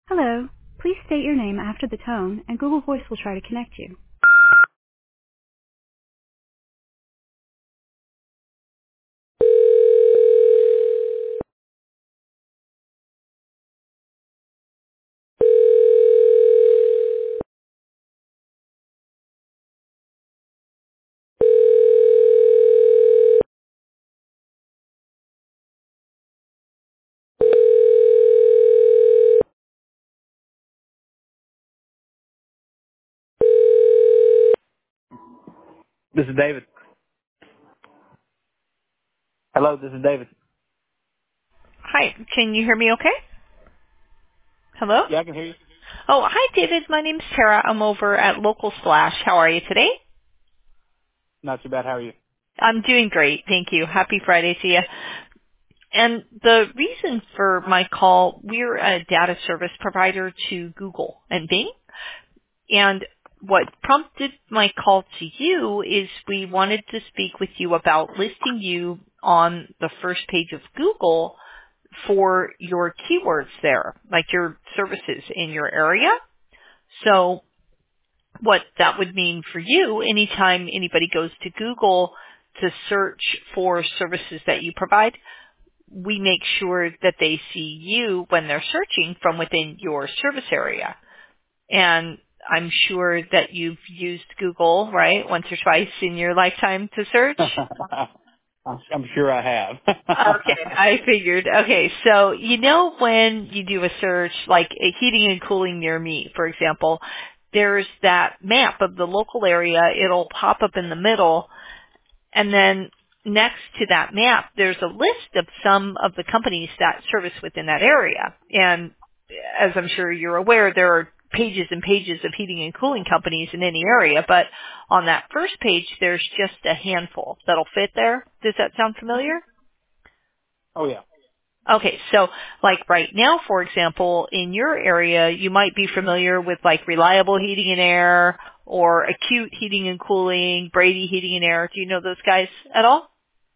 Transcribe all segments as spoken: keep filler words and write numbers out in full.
Hello. Please state your name after the tone, and Google Voice will try to connect you. This is David. Hello, this is David. Hi, can you hear me okay? Hello? Yeah, I can hear you. Oh, hi David, my name's Tara. I'm over at Local Slash. How are you today? Not too bad. How are you? I'm doing great, thank you. Happy Friday to you. And the reason for my call, we're a data service provider to Google and Bing. And what prompted my call to you is we wanted to speak with you about listing you on the first page of Google for your keywords there, like your services in your area. So what that would mean for you, anytime anybody goes to Google to search for services that you provide, we make sure that they see you when they're searching from within your service area. And I'm sure that you've used Google, right, once or twice in your lifetime to search. I'm, I'm sure I have. Okay, I figured. Okay, so you know when you do a search, like a heating and cooling near me, for example, there's that map of the local area. It'll pop up in the middle, and then next to that map, there's a list of some of the companies that service within that area. And as I'm sure you're aware, there are pages and pages of heating and cooling companies in any area, but on that first page, there's just a handful that'll fit there. Does that sound familiar? Oh yeah. Okay, so like right now, for example, in your area, you might be familiar with like Reliable Heating and Air or Acute Heating and Cooling, Brady Heating and Air. Do you know those guys at all?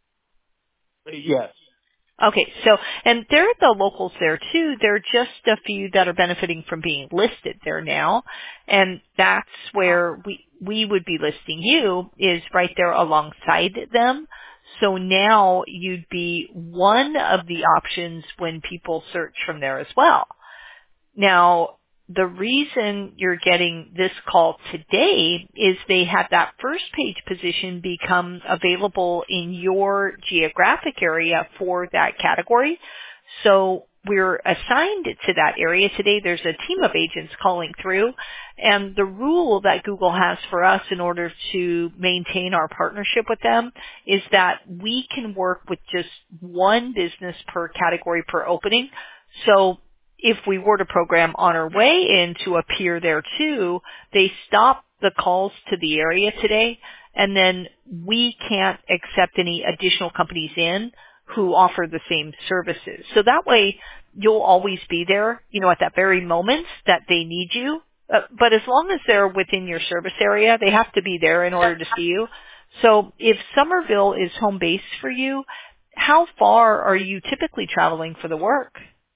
Yes. Okay, so, and they're the locals there too. There are just a few that are benefiting from being listed there now. And that's where we, we would be listing you is right there alongside them. So now you'd be one of the options when people search from there as well. Now, the reason you're getting this call today is they had that first page position become available in your geographic area for that category. So we're assigned to that area today. There's a team of agents calling through, and the rule that Google has for us in order to maintain our partnership with them is that we can work with just one business per category per opening. So if we were to program on our way in to appear there too, they stop the calls to the area today, and then we can't accept any additional companies in who offer the same services. So that way you'll always be there, you know, at that very moment that they need you. Uh, but as long as they're within your service area, they have to be there in order to see you. So if Somerville is home base for you, how far are you typically traveling for the work?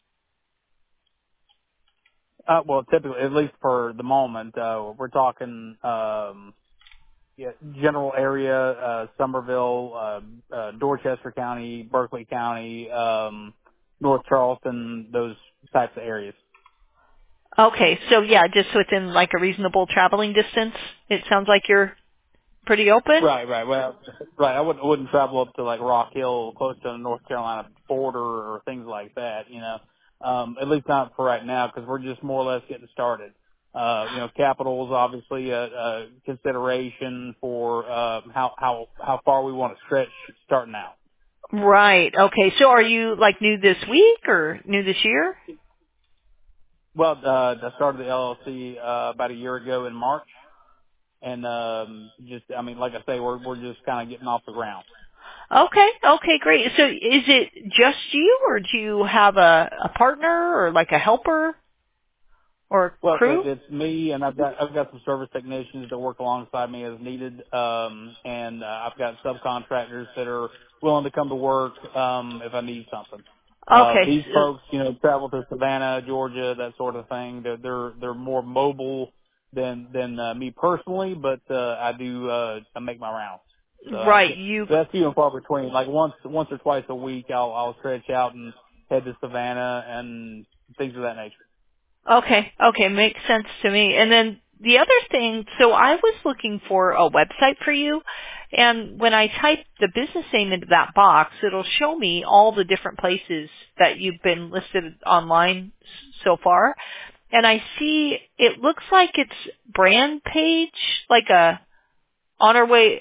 Uh, well, typically, at least for the moment, uh, we're talking um, yeah, general area, uh, Somerville, uh, uh, Dorchester County, Berkeley County, um, North Charleston, those types of areas. Okay, so yeah, just within like a reasonable traveling distance, it sounds like you're pretty open? Right, right. Well, right. I wouldn't wouldn't travel up to like Rock Hill, close to the North Carolina border, or things like that. You know, um, at least not for right now, because we're just more or less getting started. Uh, you know, capital is obviously a, a consideration for uh, how how how far we want to stretch starting out. Right. Okay. So are you like new this week or new this year? Well, uh, I started the L L C uh, about a year ago in March, and um, just I mean, like I say, we're we're just kind of getting off the ground. Okay. Okay, great. So is it just you or do you have a, a partner or like a helper or Well, crew? it, it's me, and I've got I've got some service technicians that work alongside me as needed, um, and uh, I've got subcontractors that are willing to come to work um, if I need something. Uh, Okay. these So, folks, you know, travel to Savannah, Georgia, that sort of thing. They're they're, they're more mobile than than uh, me personally, but uh, I do uh, I make my rounds. So I, right. You that's few and far between. Like once once or twice a week, I'll I'll stretch out and head to Savannah and things of that nature. Okay, okay, makes sense to me. And then the other thing, so I was looking for a website for you, and when I type the business name into that box, it'll show me all the different places that you've been listed online s- so far. And I see it looks like it's brand page, like a on our way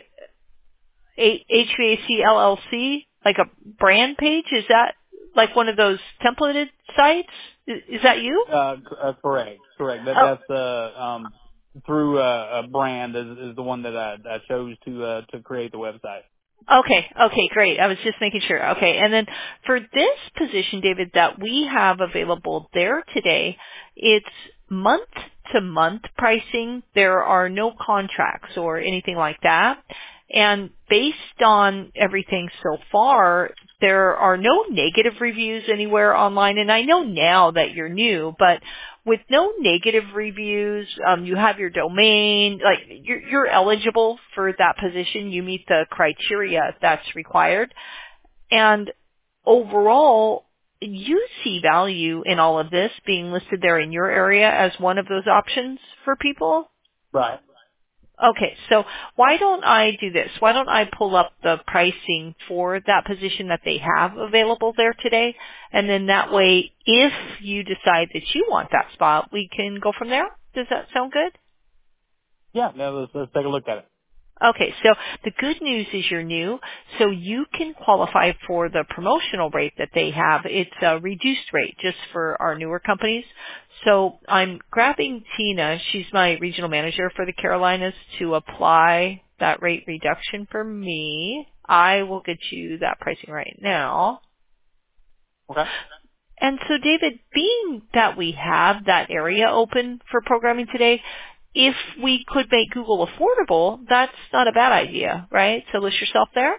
A- H V A C L L C, like a brand page. Is that like one of those templated sites? Is, is that you? Uh, c- uh, correct, correct. That Oh, that's uh, um through uh, a brand is is the one that I, I chose to uh, to create the website. okay, okay, great. I was just making sure. Okay, and then for this position, David, that we have available there today, it's month to month pricing. There are no contracts or anything like that. And based on everything so far, there are no negative reviews anywhere online. And I know now that you're new, but with no negative reviews, um, you have your domain, like you're, you're eligible for that position. You meet the criteria that's required. And overall, you see value in all of this being listed there in your area as one of those options for people. Right. Okay, so why don't I do this? Why don't I pull up the pricing for that position that they have available there today? And then that way, if you decide that you want that spot, we can go from there. Does that sound good? Yeah. Now let's let's take a look at it. Okay, so the good news is you're new, so you can qualify for the promotional rate that they have. It's a reduced rate just for our newer companies. So I'm grabbing Tina, she's my regional manager for the Carolinas, to apply that rate reduction for me. I will get you that pricing right now. Okay. And so, David, being that we have that area open for programming today, if we could make Google affordable, that's not a bad idea, right? So list yourself there.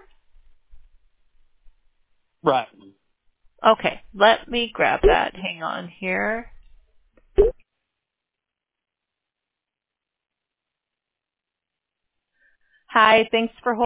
Right. Okay, let me grab that. Hang on here. Hi, thanks for holding.